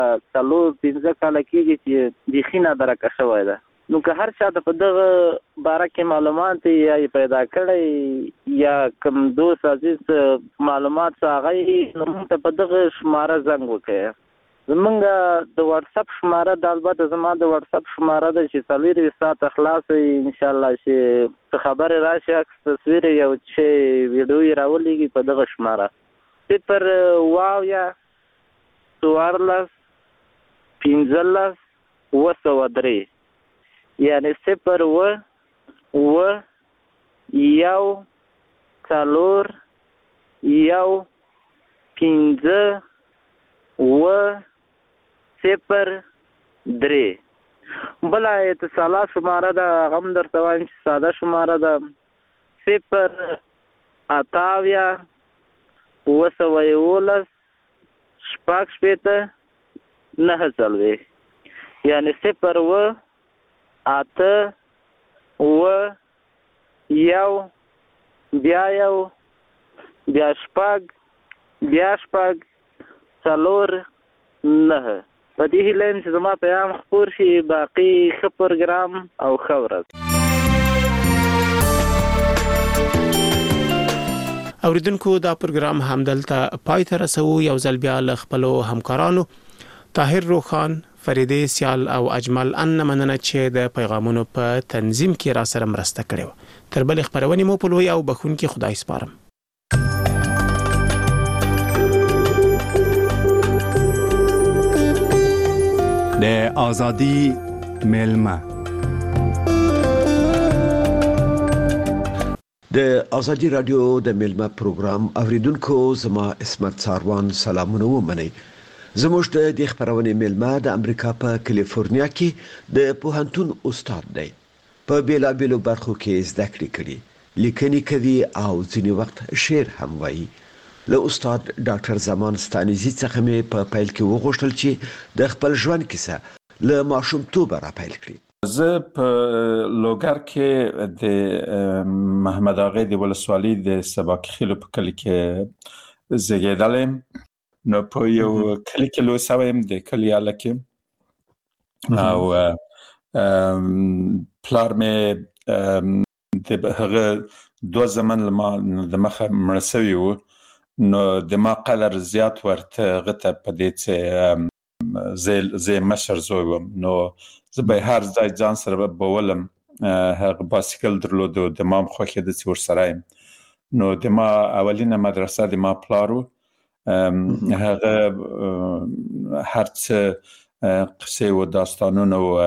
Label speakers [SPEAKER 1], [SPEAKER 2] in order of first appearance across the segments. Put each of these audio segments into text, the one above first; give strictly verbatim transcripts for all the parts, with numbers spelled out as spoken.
[SPEAKER 1] څلور پنځه کاله کېږي چې بیخي نادرکه شوی ده. نو که هر چا ته په دغه باره کې معلومات یا یې پیدا کړی یا کوم دوست عزیز معلومات څه هغه یې نو موږ ته په دغه شماره زنګ وکړئ. زمونږ د واتساپ شماره د البته زما د واتساپ شماره ده چې څلورویشت ساعته خلاصه وي انشاءالله چې څه خبرې راشي عکس تصویر یې یو شی ویډیو یې راولېږي په دغه شماره صفر اویا څوارلس پنځلس اوه سوه درې یعنې صفر اوه اوه یو څلور یو پنځه اوه صفر درې. بله اتصالات شماره ده هغه هم درته وایم چې ساده شماره ده صفر اته اویا اوه سوه یولس شپږ شپېته نهه څلوېښت یعنې صفر اوه اته اوه یو بیا یو بیا شپږ بیا شپږ څلور نهه. په دې هیله یم چې زما پیغام خپور شي. باقي ښه پروګرام او ښه ورځ.
[SPEAKER 2] اوریدونکو دا پروګرام همدلته پای ته رسوو. یو ځل بیا له خپلو همکارانو طاهر روخان، فریدې سیال او اجمل ان مننه چې د پیغامونو په تنظیم کې را سره مرسته کړې. تر بل خبرونې مو په لوی او بخونکي خدای سپارم.
[SPEAKER 3] د آزادی میلمه
[SPEAKER 4] د ازادي رادیو د میلمه پروګرام اوریدونکو زما اسمت ساروان سلامونه ومنئ. زموږ د دې خبرونې میلمه د امریکا په کالیفورنیا کې د پوهنتون استاد دی. په بیلابیلو برخو کې زده کړې کړي، لیکنې کوي او ځینې وخت شعر هم وایي. له استاد ډاکټر زمان ستانیزي څخه مې په پیل کې وغوښتل چې د خپل ژوند کیسه له ماشومتوبه را پیل کړي.
[SPEAKER 5] زه په لوګر کې د محمد اغا د ولسوالۍ د سباق خیلو په کلی کې زیږیدلم. نو په یو کلی کې لوی شوم د کلی الکه او پلار مې د هغه دوه زمن لما د مخه مړ شوی و. نو د ما قدر زیات ورته غته په دې چې زه زه مشر زوی وم. نو زه به هر ځای ځان سره بولم. هغه باسکل درلود د ما خوښه د څور سره یم. نو د ما اولینه مدرسه د ما پلارو هغه هر څه قصې و داستانونه و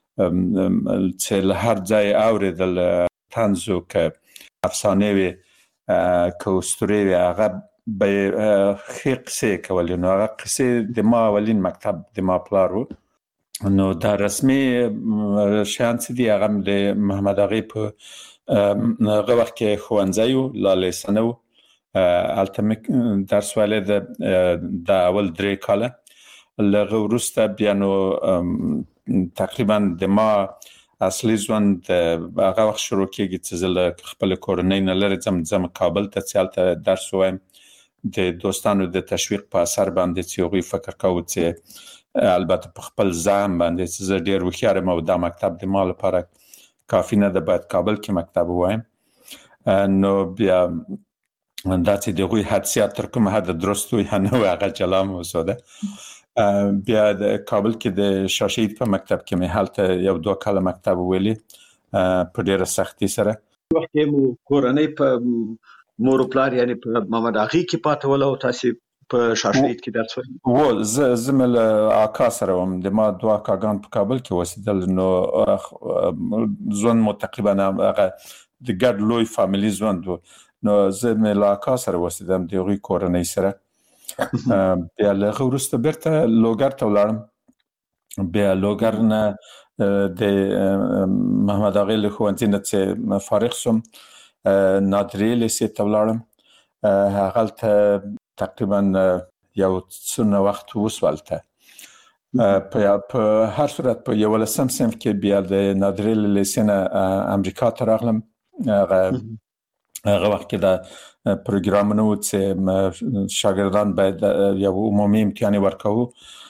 [SPEAKER 5] چې له هر ځای اوریدل طنزو که افسانه وي که اسطورې وي هغه به ښې قصې کولې. نو هغه قصې د ما اولین مکتب د ما پلار و. نو دا رسمي شیان چې دي هغه د محمد اغا په هغه وخت کې ښوونځی و لالې سنه و. هلته مې درس ویلی د اول درې کاله. له هغه وروسته بیا نو تقریبا د ما اصلي ژوند هغه وخت شروع کېږي چې زه له خپلې کورنۍ نه لرې ځم ځم کابل ته چې هلته درس ووایم. د دوستانو د تشویق په اثر باندې چې هغوی فکر کوو چې البته په خپل ځان باندې چې زه ډېر هوښیار یم او دا مکتب د ما لپاره کافي نه ده، باید کابل کې مکتب ووایم. نو بیا دا چې د هغوی حدسیات تر کومه حده درست وي یا نه وي هغه جلا موضوع ده. بیا د کابل کې د شاه شهید په مکتب کې مې هلته یو دوه کاله مکتب وویلي په ډېره سختي سره.
[SPEAKER 4] وخت کې مو کورنۍ په مور او پلار یعنی په محمد اغا کې پاتې ول او تاسو په شاه شهید کې درس وایي؟
[SPEAKER 5] و زه زه مې له اکا سره وم. د ما دوه اکاګان په کابل کې اوسېدل. نو ژوند مو تقریبا هغه د ګډ لوی فامیلي ژوند و. نو زه مې له اکا سره اوسېدم د هغوی کورنۍ سره. بیا له هغه وروسته بیرته لوګر ته ولاړم. بیا لوګر نه د محمد اغا له ښوونځي نه چې فارغ شوم نادرې لیسې ته ولاړم. هغلته تقریبا یو څونه وخت وسولته. په هر صورت په یولسم صنف کې بیا د نادرې له لیسې نه امریکا ته راغلم. هغه هغه وخت کې دا پروګرامونه و چې شاګردان باید یو عمومي امتحان ورکوو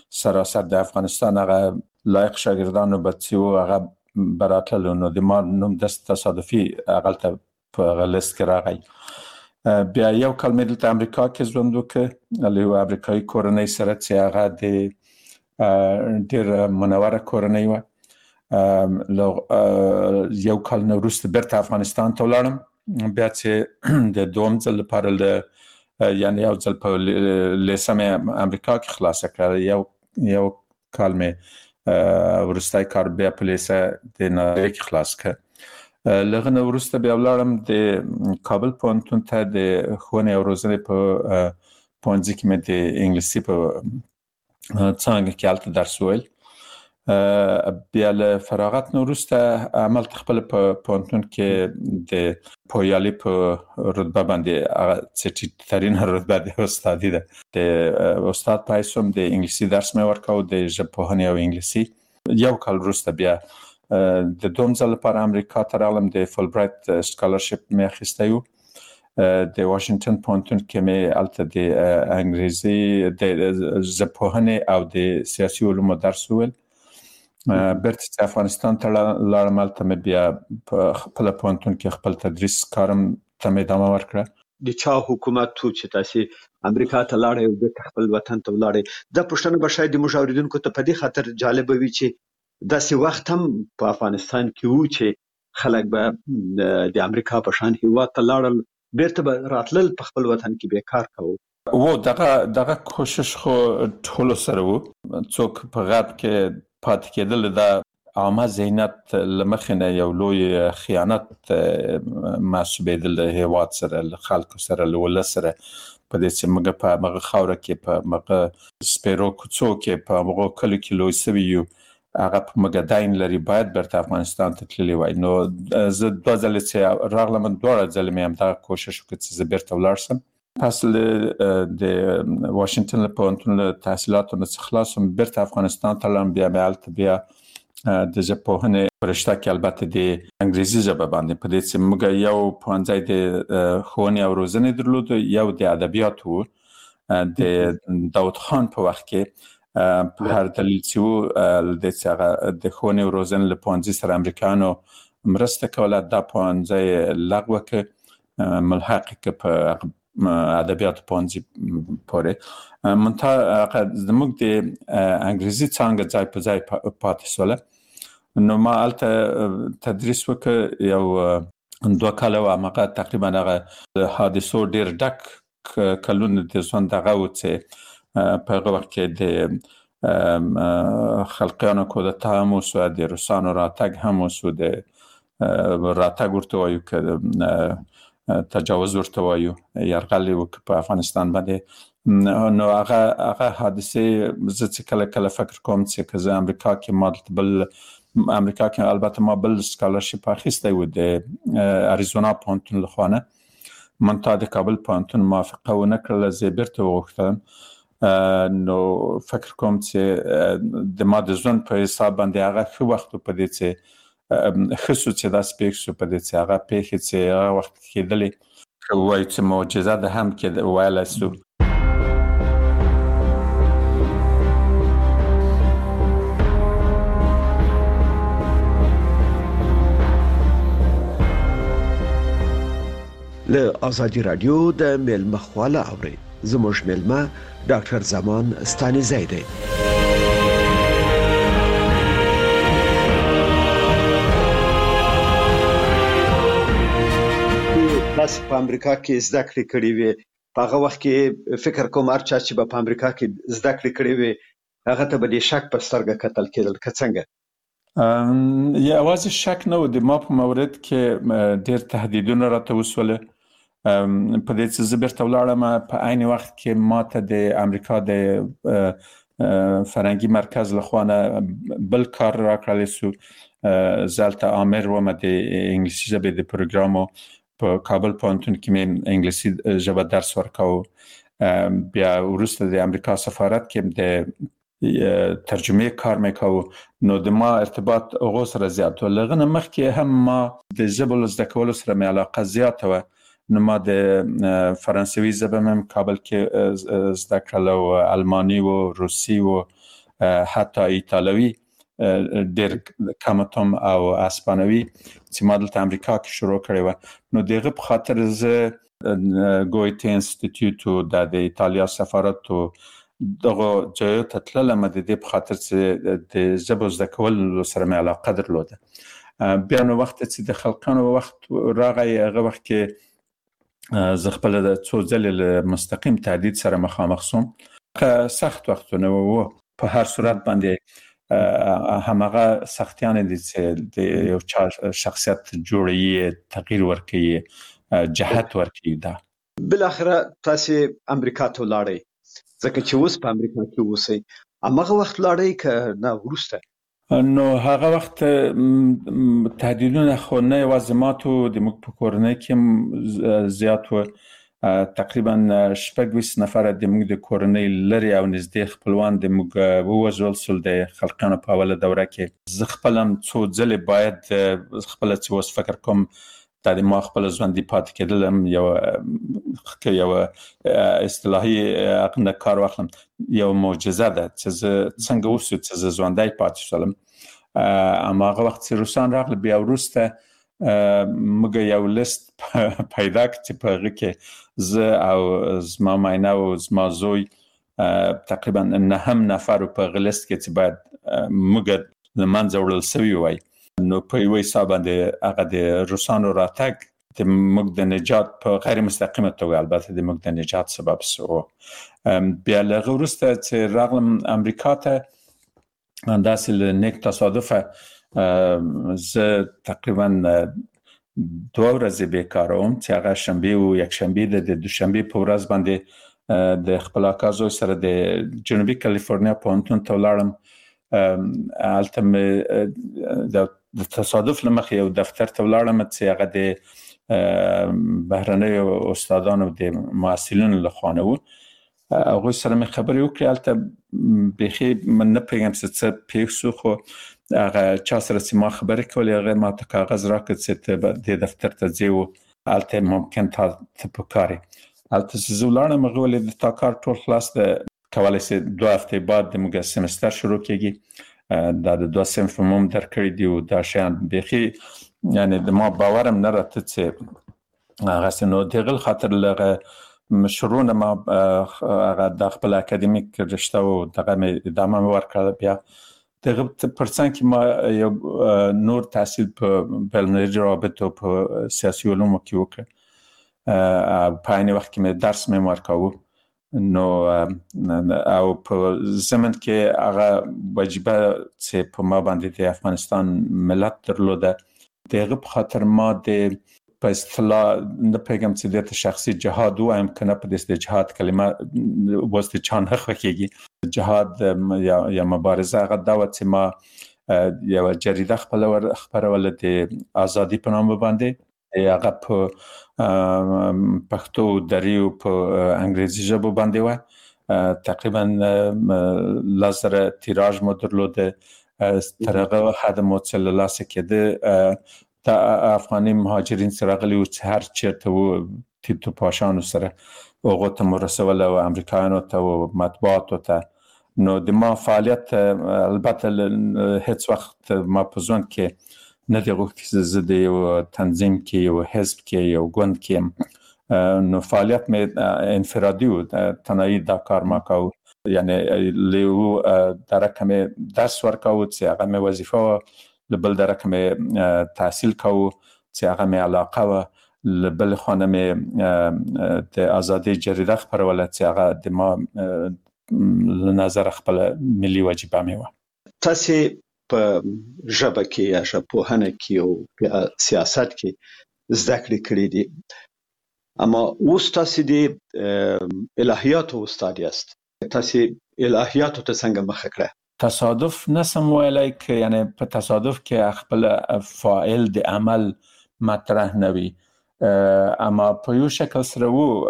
[SPEAKER 5] سراسر د افغانستان هغه لایق شاګردانو بچو هغه براتلو نو د ما نوم د تصادفي هغه په لیست کې راغی. بیا یو کال مې دلته امریکا کې ژوند وکړ له یو امریکایي کورنۍ سره چې هغه د ډېر منوره کورنۍ وه. یو کال نه وروسته بیرته افغانستان ته ولاړم، بیا چې د دوم ځل لپاره له یعنې یو ځل په لیسه مې امریکا کې خلاصه کړه، یو یو کال مې وروستی کار بیا په لیسه د ناروې کې خلاص کړ. له هغه نه وروسته بیا ولاړم د کابل پوهنتون ته د ښوونې او روزنې په پوهنځي کې مې د انګلیسي په څانګه کې هلته درس وویل. بیا له فراغت نه وروسته هملته خپله په پوهنتون کې د پویالي په رتبه باندې هغه څه ټیټترینه رتبه د استادي ده، د استاد په حیث هم د انګلیسي درس مې ورکاو د ژبپوهنې او انګلیسي. یو کال وروسته بیا د دوم ځل لپاره امریکا ته راغلم، د فول برایټ سکالرشپ مې اخیستی و. د واشنګټن پوهنتون کې مې هلته د انګریزي د ژبپوهنې او د سیاسي علومو درس وویل. بیرته چې افغانستان ته لاړم، هلته مې بیا په خپله پوهنتون کې خپل تدریس کارم ته مې ادامه ورکړه.
[SPEAKER 4] د چا حکومت و چې تاسې امریکا ته لاړئ او بیرته خپل وطن ته ولاړئ؟ دا پوښتنه به شاید د موږ اورېدونکو ته په دې خاطر جالبه وي چې داسې وخت هم په افغانستان کې و چې خلک به د امریکا په شان هېواد ته لاړل، بیرته به راتلل، په خپل وطن کې به کار کوو.
[SPEAKER 5] و دغه دغه کوشش خو ټولو سره و. څوک په غرب کې پاتې کېدل د عامه ذهنیت له مخې نه یو لوی خیانت محسوبېدل د هېواد سره، له خلکو سره، له ولس سره، په دې چې موږ په همغه خاوره کې په همغه سپېرو کوڅو کې په همغو کلیو کې لوی سوي یو، هغه په موږ دین لري، باید بیرته افغانستان ته تللی وای. نو زه دوه ځلې چې راغلم، دواړه ځلې مې همدغه کوشش وکړ چې زه بیرته ولاړ شم. پس د واشنګټن له پوهنتون له تحصیلاتو نه چې خلاص شوم، بیرته افغانستان ته لاړم. بیا مې هلته بیا د ژبپوهنې په رشته کې البته د انګریزي ژبه باندې، په دې چې موږ یو پوهنځی د ښوونې او روزنې درلود، یو د ادبیاتو و. د داود خان په وخت کې په هر دلیل چې و د چې هغه د ښوونې او روزنې له پوهنځي سره امریکایانو مرسته کوله، دا پوهنځی لغوه کړ، ملحق کړ په ادبیاتو پوهنځي پورې. منتها زموږ د انګریزي څانګه ځای په ځای پاتې شوله. نو ما هلته تدریس وکړ یو دوه کاله و. هماغه تقریبا هغه حادثو ډېر ډک کلونه د ژوند هغه و چې په هغه وخت کې د خلقیانو کودتا هم وسوه، د روسانو راتګ هم وسو، د راتګ ورته وایو که تجاوز ورته وایو، یرغل یې وکړ په افغانستان باندې. نو هغه هغه حادثې زه چې کله کله فکر کوم چې که زه امریکا کې ما دلته بل امریکا کې البته ما بل سکالرشپ اخیستی و د اریزونا پوهنتون له خوا نه، منتها د کابل پوهنتون موافقه ونه کړله، زه یې بیرته وغوښتلم. نو فکر کوم چې د ما د ژوند په حساب باندې هغه ښه وخت و، په دې چې ښه سو چې داسې پېښ شو، په دې چې هغه پېښې چې هغه وخت کېدلې که ووایو چې معجزه ده هم کې ویلی سو.
[SPEAKER 4] له آزادي رادیو د میلمه خواله اورئ. زموږ میلمه ډاکټر زمان ستانیزی دی. تاسو په امریکا کې زده کړې کړې وې، په هغه وخت کې فکر کوم هر چا چې به په امریکا کې زده کړې کړې وې هغه ته به د شک په سترګه کتل کېدل، که څنګه؟
[SPEAKER 5] یوازې شک نه و، د ما په مورد کې ډېر تهدیدونه راته وسوله. په دې چې زه بیرته ولاړم، په عین وخت کې ما ته د امریکا د فرهنګي مرکز له خوا نه بل کار راکړلی سو. زه هلته آمر وم د انګلیسي ژبې د پروګرامو، په کابل پوهنتون کې مې انګلیسي ژبه درس ورکاوه. بیا وروسته د امریکا سفارت کې د ترجمه کار مې کاوه. نو د ما ارتباط هغو سره زیات و. له هغه نه مخکې هم ما د ژبو له زده کولو سره مې علاقه زیاته وه. نو ما د فرانسوي ژبه مې کابل کې زده کړله، و الماني و، روسي و، حتی ایتالوي ډېر کمتم او اسپانوي چې ما دلته امریکا کې شروع کړی و. نو دغه په خاطر زه ګویته انسټیټیوټ د ایتالیا سفارت دغه ځای ته تللم د دې په خاطر چې د ژبو زده کولو سره مې علاقه درلوده. بیا نو وخت چې د خلقانو وخت راغی هغه وخت کې زه خپل د څو ځلې له مستقیم تهدید سره مخامخ شوم. که سخت وختونه و په هر صورت باندې همغه سختیان دي چې د یو چا شخصیت جوړي تغییر ورکوي جهت ورکوي. ده
[SPEAKER 4] بل اخره تاسو امریکا ته لاړی ځکه چې اوس په امریکا کې اوسئ همغه وخت لاړی که نه ورسته؟
[SPEAKER 5] نو هغه وخت تهدیدونه خو نه یوازې ماتو د موږ په کورنۍ کې زیات و. تقریبا شپږ ویشت نفر د موږ د کورنۍ لري او نږدې خپلوان د موږ ووژل شول د خلقانو په اوله دوره کې. زه خپلم څو ځلې باید خپل چې اوس فکر کوم د ما خپل ژوندي پاتې کېدلم یو یو اصطلاحي عقل کار واخلم یو معجزه ده چې زه څنګه وسو چې زه ژوندی پاتې شولم. اما هغه وخت چې روسان راغله بیا وروسته موږ یو لیست پیدا کړ چې په هغه کې زه او زما ماینه او زما زوی تقریبا نهم نفر په هغه لیست کې چې باید موږ له منځه وړل سوي وای. نو په یوه حساب باندې هغه د روسانو راتګ د موږ د نجات په غیر مستقیمه توګه البته د موږ د نجات سبب شو. بیا له هغه وروسته چې راغلم امریکا ته داسې له نیک تصادفه زه تقریبا دوه ورځې بیکاره وم چې هغه شنبه او یکشنبه د دوشنبه په ورځ باندې د خپل اکا زوی سره د جنوبي کالیفورنیا پوهنتون ته ولاړم. هلته مې د تصادف له مخې یو دفتر ته ولاړم چې هغه د بهرنیو استادانو د محصلینو له خوا نه و. هغوی سره مې خبرې وکړې. هلته بیخي من نه پوهېږم چې څه پېښ شو خو هغه چا سره چې ما خبرې کولې هغه ما ته کاغذ راکړ چې ته د دفتر ته ځې و هلته ممکن تا ته په کار یې. هلته چې زه ولاړم هغه ویلې د تا کار ټول خلاص ده کولی شې دوه هفتې بعد د موږ سمستر شروع کېږي. دا د دوه صنف مو هم درکړي دي او دا شیان بیخي یعنې د ما باور هم نه راته چې هغسې نو د هغه خاطر له شروع نه ما هغه د خپل اکاډمیک رشته او دغه مې ادامه مې ورکړه. بیا دغه پر څنګ کې ما یو نور تحصیل په بین‌المللي روابطو په سیاسي علومو کې وکړ. په عین وخت کې مې درس مې ورکاوه. نو او په زمن کې هغه وجیبه چې په ما باندې د افغانستان ملت درلوده دغه په خاطر ما د په اصطلاح نه پیغام چې د شخصي جهاد وایم کنه په دې جهاد کلمه واسطه چان خوکیږي. جهاد یا یا مبارزه هغه دا و چې ما یو جریده خپل خبرول د ازادي په نامه باندې هغه په پښتو دریو په انګریزي ژبه باندې و. تقریبا لاسره تیراژ مو درلوده تر هغه حد مو چې لاسه کېده د افغاني مهاجرین سره غلي او هر چیرته و تیتو پاشانو سره هغه ته مرسول او امریکایانو ته او مطبوعاتو ته. نو د ما فعالیت البته هیڅ وخت ما په ځوان کې نه دی غوښتي چې زه د یو تنظیم کې یو حزب کې یو ګوند کې نو فعالیت مې انفرادي و تنهایی دا کار ما کاوه. یعنی له درکه مې درس ورکاوه چې هغه مې وظیفه و. له بل درکه مې تحصیل کاوه چې هغه مې علاقه و. له بل خوا نه مې د ازادي جریده خپروله چې هغه د ما له نظر خپل ملي وجیبه مې وه.
[SPEAKER 4] تاسو په ژبه کې یا ژبپوهنه کې او سیاست کې زده کړې کړې دي اما اوس تاسو د الهیاتو استاد یاست. تاسو الهیاتو ته څنګه مخه کړه؟
[SPEAKER 5] تصادف نسم ویلای که یعنی په تصادف کې خپل فاعل د عمل مطرح نوي اما په یو شکل سره وو.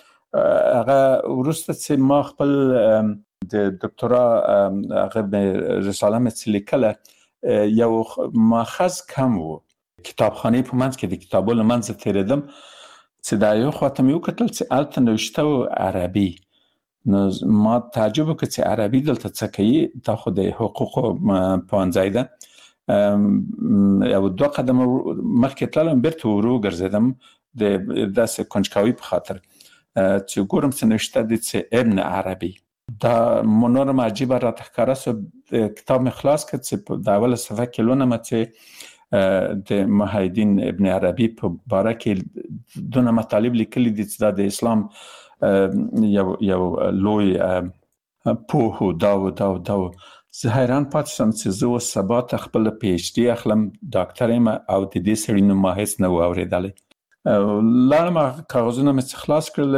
[SPEAKER 5] هغه وروسته چې ما خپل د دکتورا هغه رساله مې لیکله یو ماخذ کم وو. کتابخانه په منځ کې د کتابونو منځ تیریدم چې دا یو خاطر مې وکتل چې الته نوشته و عربي نو ما تعجب وکړ چې عربي دلته څه کوي، دا خو د حقوقو پوهنځی ده. یو دوه قدمه مخکې تللم، بیرته ورو ګرځېدم د داسې کنجکاوي په خاطر چې ګورم څه نوشته دي چې ابن عربي. دا نورم عجیبه راته ښکاره سو. کتاب مې خلاص کړ چې په د اوله صفحه کې لولم چې د محی الدین ابن عربي په باره کې دونه مطالب لیکلي دي چې دا د اسلام یو یو لوی پوه دا و دا و دا و. زه حیران پاتې شم چې زه اوس سبا ته خپل پی ایچ ډي اخلم، ډاکټر یم او د دې سړي نوم ما هېڅ نه و اورېدلی. لاړم کاغذونه مې څه خلاص کړل،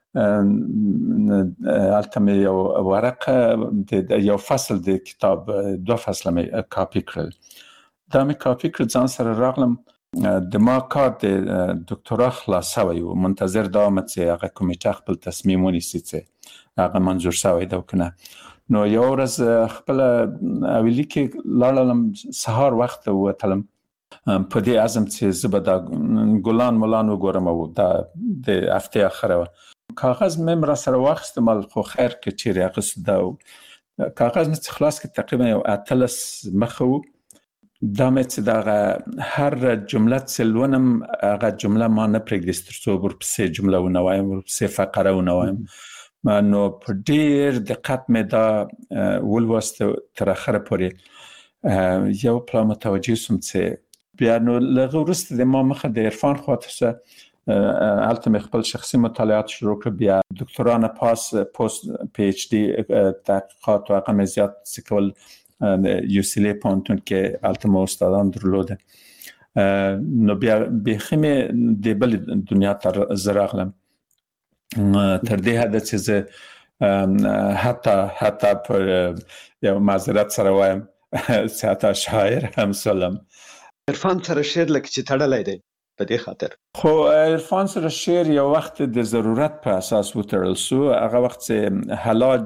[SPEAKER 5] هلته مې یو ورقه د یو فصل د کتاب دوه فصله مې کاپي کړل. دا مې کاپي کړل، ځان سره راغلم. د ما کار د دکتورا خلاص شوی و، منتظر دا وم چې هغه کمیټه خپل تصمیم ونیسي چې هغه منظور شوی ده که نه. نو یو ورځ خپل اویلي کې لاړم، سهار وخت ووتلم په دې عزم چې زه به دا ګلان ملان وګورم او دا د هفتې اخره وه. کاغذ مې را سره واخیستم، خو خیر که چیرې اخیست دا کاغذ مې چې خلاص کړ تقریبا یو اتلس مخه و. دا مې چې دغه هر جمله چې لولم هغه جمله ما نه پرېږدي تر څو ورپسې جمله ونه وایم، ورپسې فقره ونه وایم. نو په ډېر دقت مې دا ولوسته تر اخره پورې. یو پلا متوجه سوم چې بیا نو له هغه وروسته د ما مخه د عرفان خواته شه، هلته مې خپل شخصي مطالعات شروع کړ. بیا دکتورا نه پاس پوست پی ایچ ډي تحقیقات و هغه مې زیات څه کول یو سی لی پوهنتون کې، هلته مو استادان درلوده. نو بیا بیخي مې د بلې دنیا ته زه راغلم، تر دې حده چې زه حتی حتی پر یو معذرت سره وایم چې حتی شاعر هم سولم.
[SPEAKER 4] عرفان سره شعر لکه چې تړلی دی په دې خاطر.
[SPEAKER 5] خو عرفان سره شعر یو وخت د ضرورت په اساس وتړل سو. هغه وخت چې حلاج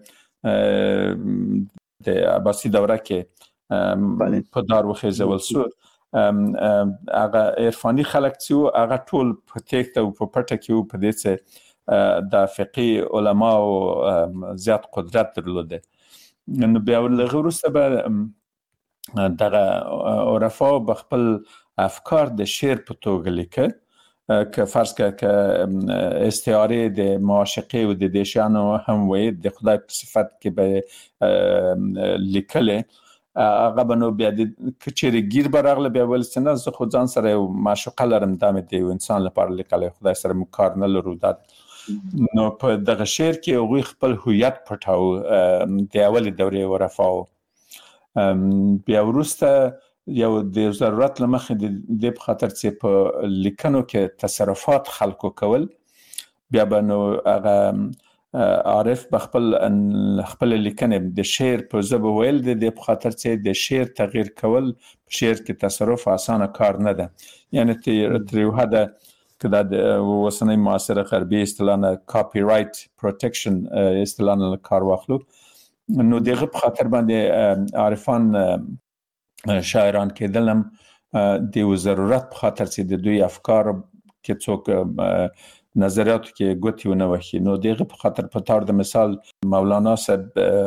[SPEAKER 5] د عباسي دوره کې په دار وخیزول سو، هغه عرفاني خلک چې وو هغه ټول په تیښته او په پټه کې وو، په دې چې د فقهي علماو زیات قدرت درلوده. نو بیا له هغه وروسته به دغه عرفاو به خپل افکار د شعر په توګه لیکه، که فرض که که استعارې د معاشقې و د دیشانو هم وی د خدای په صفت کې به لیکلې. هغه به نو بیا که چیرې ګیر به راغله بیا ویل چې نه زه خو ځان سره یو معشوقه لرم، دا مې د یو انسان لپاره لیکلی، خدای سره موږ کار نه لرو. دا نو په دغه شعر کې هغوی خپل هویت پټاو د اولې دورې عرفاو. بیا وروسته یو د ضرورت له مخې د دې په خاطر چې په لیکنو کې تصرفات خلکو کول، بیا به نو هغه عارف به خپل خپل لیکنې د شعر په ژبه ویل د دې په خاطر چې د شعر تغییر کول په شعر کې تصرف اسانه کار نه ده. یعنی تر یو حده که دا د اوسنۍ معاصره غربي اصطلاح نه کاپي رایټ پروټیکشن اصطلاح نه کار واخلو، نو دغه په خاطر باندې عارفان شاعران کېدلم د یو ضرورت په خاطر چې د دوی افکار کې څوک نظریاتو کې ګوتې ونه وهي. نو دغه په خاطر په طور د مثال مولانا صاحب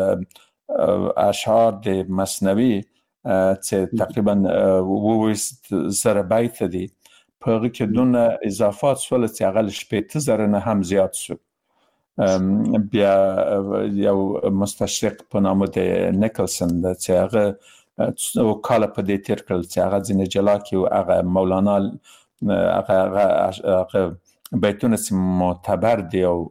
[SPEAKER 5] اشعار د مثنوي چې تقریبا اوویست زره بیت دي، په هغه کې دونه اضافات سول چې هغه شپېته زره نه هم زیات شو. بیا یو مستشرق په نامه د نیکلسن چې هغه او کاله په دې تیر کړل چې هغه ځینې جلا کړي او هغه مولانا هغه هغه بیتونه چې معتبر دي او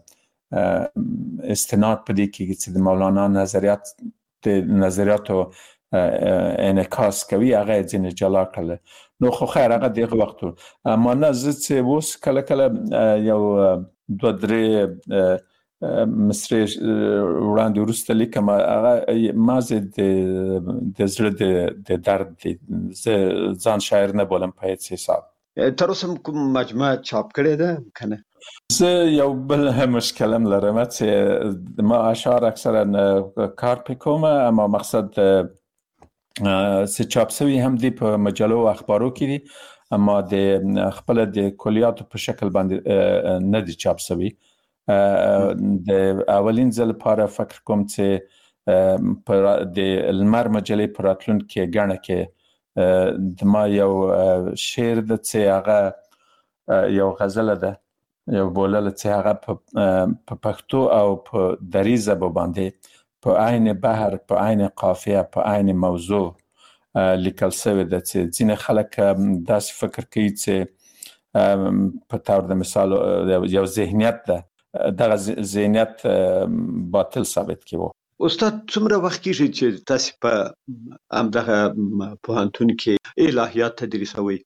[SPEAKER 5] استناد په دې کې چې د مولانا نظریات د نظریاتو انعکاس کوي هغه ځینې جلا کړل. نو خو خیر هغه دغه وخت اما نه زه چې اوس کله کله یو دوه درې مصري وړاندې وروسته لیکم، هغه ما زه د زړه د درد زه ځان شاعر نه بولم په هیڅ حساب.
[SPEAKER 4] تر اوسه کوم مجموعه چاپ کړې ده که نه؟
[SPEAKER 5] زه یو بل مشکل هم لرم چې ما اشعار اکثرا کار پې کوم، اما مقصد چې چاپ سوي هم دي په مجلو او اخبارو کې دي، اما د خپل د کلیاتو په شکل باندې نه دي چاپ سوي. د اولین ځل لپاره فکر کوم چې پر د لمر مجلې پر راتلونکي غاڼه کې د ما یو شعر د چې هغه یو غزل ده یو بولل چې هغه په پښتو او په دری ژبه باندې په عین بحر په عین قافیه په عین موضوع لیکل شوی ده چې ځینې خلک داسې فکر کوي چې په تور د مثال یو ذهنیت ده دغه ذهنیت باطل ثابت کیږي.
[SPEAKER 4] استاد څومره وخت کېږي چې تاسو په همدغه پوهنتون کې الهیات تدریسوي؟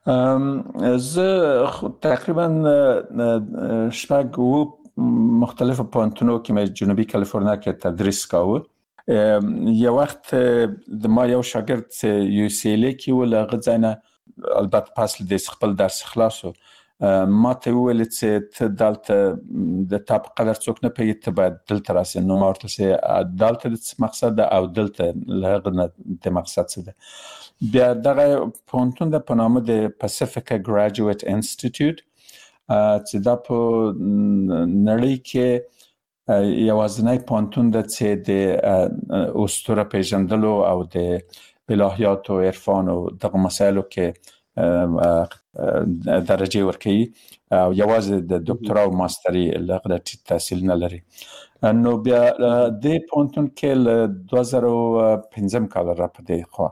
[SPEAKER 5] زه تقریبا شپږ و مختلفو پوهنتونو کې مې جنوبي کالیفورنیا کې تدریس کاوه. یو وخت د ما یو شاګرد چې یو سی ال کې و لغه ځنه البته پاس د خپل درس خلاصو ما ته ویل چې ته دلته د تاپ قدر څوک نه پیږي ته باید دلته راسې. نو ما ورته چې دلته د مقصد ده او دلته لغه نه د مقصد څه ده. بیا دغه پوهنتون د په نامه د پاسفیکا ګریجویټ انسټیټیوټ چې دا په نړۍ کې یوازینی پوهنتون ده چې د اسطوره پیژندلو او د الهیات او عرفان او دغه مسایلو کې درجه ورکوي او یوازې د دکترا او ماستري لغه تحصیل نه لري. نو بیا د پوهنتون کې له دوه زره او پنځم کال را پدې خو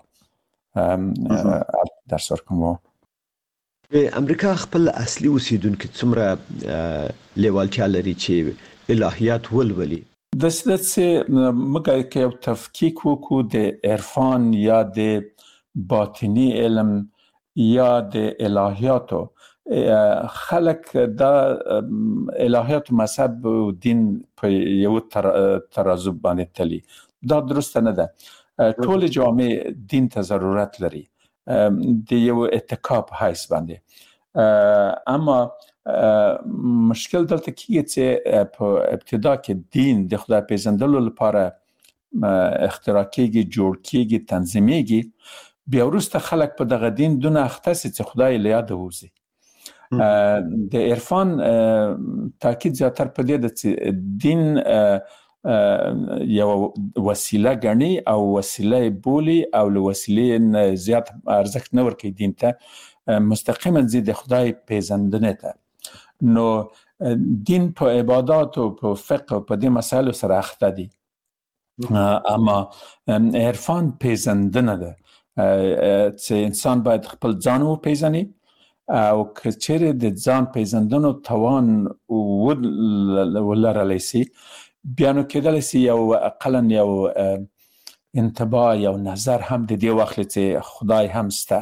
[SPEAKER 5] درس ورکوم.
[SPEAKER 4] د امریکا خپل اصلي اوسیدونکو څومره لیوالتیا لري چې الهیات ولولي؟
[SPEAKER 5] د څه مګر کې یو تفکیک وکړو د عرفان یا د باطنی علم یا د الهیاتو. خلک دا الهیات مذهب او دین په یو ترازو باندې تلي. دا درست نه ده. ټول جامع دین ته ضرورت لري د یو اتکاب حیث باندې. اما مشکل دلته کیږي چې په ابتدا کې دین د خدای پیژندلو لپاره اختراع کیږي، جوړ کیږي، تنظیمېږي. بیا وروسته خلک په دغه دین دونه اخته سي چې خدای له یاد ووزي. د عرفان تاکید زیاتر په دې ده چې دین یو وسیله غني او وسیله بولی او له وسیلې زیات ارزښت نه ورکوي دین ته، مستقیما زی د خدای پیژندنه ته. نو دین په عبادت او په فقه او په دې مسایلو سره اخته دي. اما عرفان پیژندنه ده چې انسان باید خپل ځان وپیژني او که چیرې د ځان پیژندنو توان ولرلی سي بیا نو کېدلی سي یو اقلا یو انتباه یو نظر هم د دې واخلي چې خدای هم سته.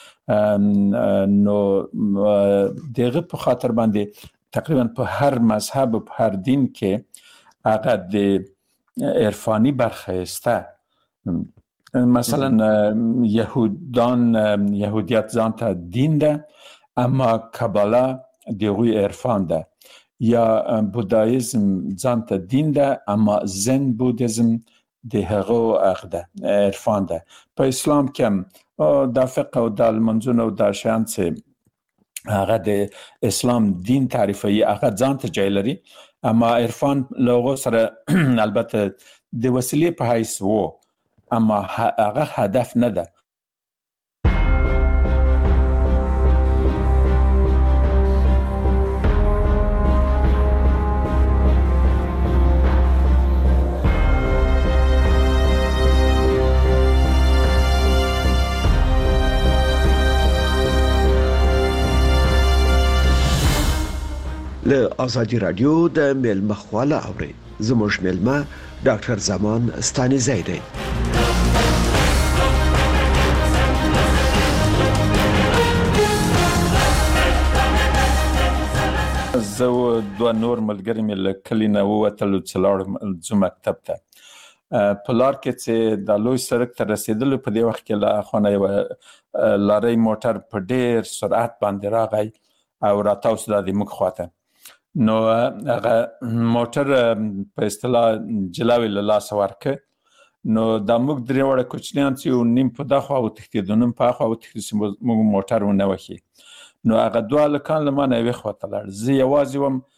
[SPEAKER 5] نو دغه په خاطر باندې تقریبا په هر مذهب او په هر دین کې هغه د عرفانی برخه سته. مثلا یهودان یهودیت ځان ته دین ده اما کاباله دغوی عرفان ده، یا بودایزم ځان ته دین ده اما زن بودیزم د هغو عقده عرفان ده. په اسلام کې هم د فقه او د منځونو او د شیان چې هغه د اسلام دین تعریفي هغه ځان ته جای لري اما عرفان لغو سره البته د وسیلې په حیث وو اما هغه هدف نه ده.
[SPEAKER 4] له آزادی رادیو د میلمه خواله اوري. زموږ میلمه ډاکټر زمان ستانیزی دی.
[SPEAKER 5] زه دوه نور ملګري مې له کلي نه ووتلو چې لاړم ځو مکتب ته. په لار کې چې د لوی سړک ته رسېدلو په دې وخت کې له خونه یوه لارۍ موټر په ډېر سرعت باندې راغی او راتاو سو د موږ خواته. نو هغه موټر په اصطلاح جلاوې له لاسه ورکړ. نو دا موږ درې واړه کوچنیان چې نیم په دا خوا وتښتېدو نیم په هاخوا وتښتېدو چې موږ موټر ونه وهي. نو هغه دوه هلکان له ما نه یوې خوا ته لاړ. زه یوازې وم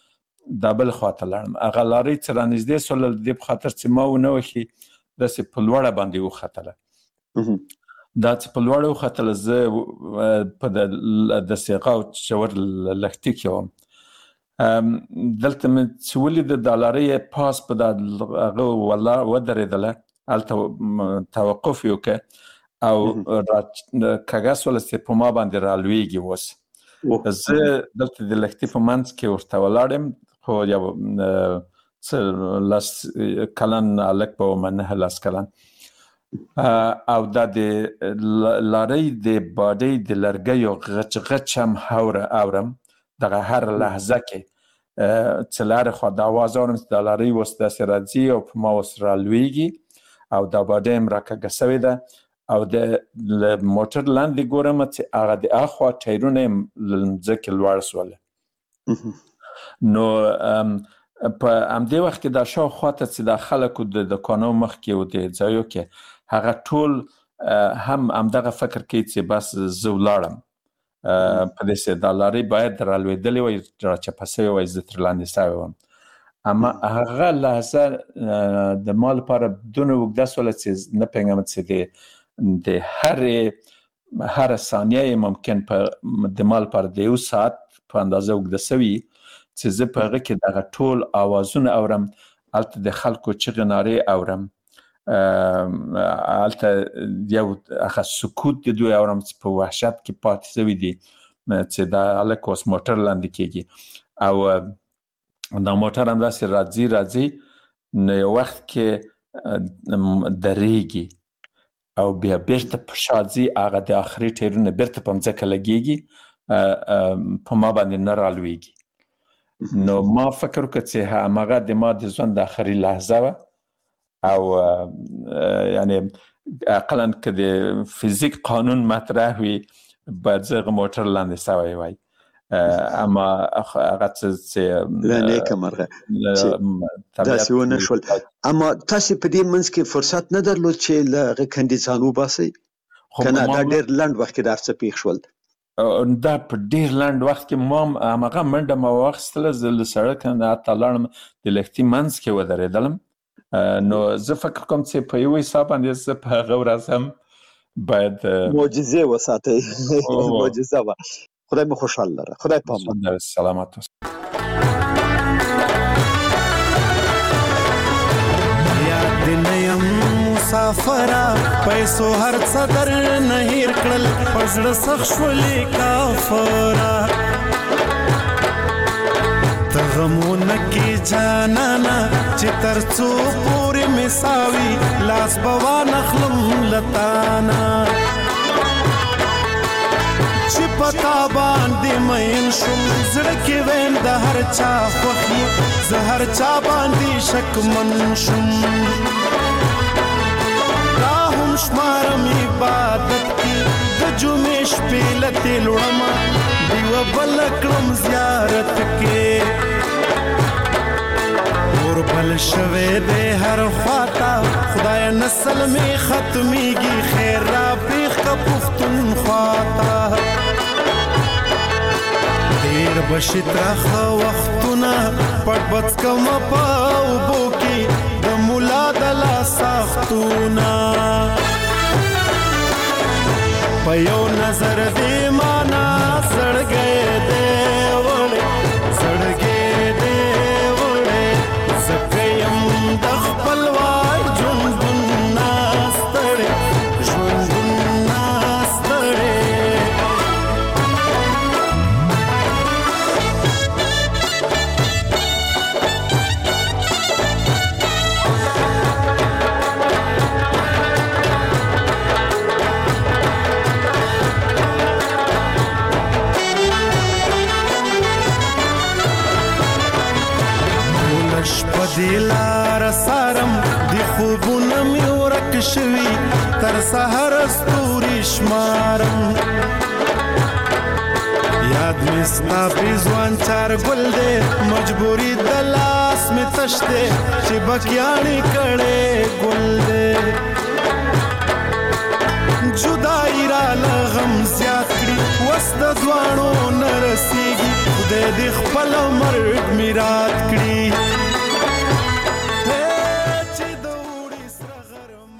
[SPEAKER 5] د بل خواته لاړم. هغه لارۍ چې رانږدې سوله د دې په خاطر چې ما ونه وښي داسې په لوړه باندې وختله. دا چې په لوړه وختله زه په د سیغه او چور لښتي کې وم. دلته مې چې ولیده دا لارۍ پاس په دا هغه ودرېدله، هلته توقف یې وکړه او کږه سوله چې په ما باندې رالویږي. اوس زه دلته د لښتي په منځ کې ورته ولاړ یم، خو یو څه لس کلن هلک به ومه، نهه لس کلن. او دا د لارۍ د باډۍ د لرګیو غچ غچ هم اورم دغه هر لحظه کې چې له هرې خوا د اواز اورم چې دا لارۍ اوس داسې راځي او په ما اوس رالویږي او دا باډۍ هم راکږه سوې ده او د موټر لاندې ګورم چې هغه د اخوا ټایرونه یې له مځکې لوړ سوله. نو په همدې وخت کې دا شاوخوا ته چې دا خلکو د دوکانو مخکې و د ځایو کې هغه ټول هم همدغه فکر کوي چې بس زه ولاړم په دې چې دا لارۍ باید رالوېدلې وای، راچپه سوې وای، زه تر لاندې سوی وم. اما هغه لحظه د ما لپاره دونه اوږده سوله چې نه پوهېږم چې د د هرې هره ثانیه یې ممکن په د ما لپاره د یو ساعت په اندازه اوږده سوي چې زه په هغه کې دغه ټول اوازونه اورم، هلته د خلکو چغې نارې اورم، هلته یو هغه سکوت د دوی اورم چې په وحشت کې پاتې سوي دي چې دا هلک اوس موټر لاندې کېږي او دا موټر همداسې راځي راځي نو یو وخت کې درېږي او بیا بیرته په شا ځي، هغه د آخري ټایرونه بیرته په مځکه لګېږي، په ما باندې نه رالویږي. نو ما فکر وکړ چې همغه د ما د ژوند د آخري لحظه وه او یعنې اقلا که د فزیک قانون مطرح وي باید زه هغه موټر لاندې سوی وای. اما هغه څه چې
[SPEAKER 4] له نیکه مرغه داسې ونه شول. اما تاسې په دې منځ کې فرصت نه درلود چې له هغه کندې ځان وباسئ؟ که نه دا ډېر لنډ وخت کې دا هر څه پېښ شول؟
[SPEAKER 5] دا په ډېر لنډ وخت کې ما همغه منډه ما واخیستله، زه له سړک نه حتی لاړم د لښتي منځ کې ودرېدلم. نو زه فکر کوم چې په یو حساب باندې زه په هغه ورځ هم باید
[SPEAKER 4] معجزې وساتئ. معجزه وه. خدای مو خوشحال لره. خدای پامان.
[SPEAKER 5] سلامت اوسه.
[SPEAKER 6] یاد نیم مسافره پیسو هر څه در نه هیر کړل، په زړه سخت شولې کافره ته غمونه کې جانانه چې تر څو پورې مې ساوي لاس به وانخلم لتانه چې پتا باندې مین شم زړه کې وین د هر چا خوښي زه هر چا باندې شکمن شم دا هم شمارم عبادت کې د جمعې شپې لتې لوړم دیوه بل کړم زیارت کې اور بل شوه دې هر خواته خدای نسل می ختمیږي خیر را پیخ کا پختون خواته دیر بشی ترخه وختونه پټ بڅ کم پاو بوکی د مولا دلا ساختونه په یو نظر دې مانا سړګې دې وړې سړګې دې وړې زکیم د خپل وای ژوندون ناستړې ژوندون ناستړې دی لار سارم دی خوبونه می ورک شوی تر سحر ستوري شمارم یاد می ستا پیزوان چار گل دے مجبوری دلاس می تشتے چی بکیانی کڑے گل دے جدائی را لغم زیاد کری وست دوانو نرسیگی خدای دی خپل مرگ می خیرات